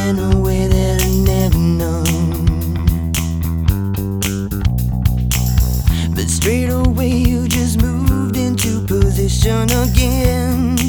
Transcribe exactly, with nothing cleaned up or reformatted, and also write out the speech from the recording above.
in a way that I never known. But straight away you just moved into position again.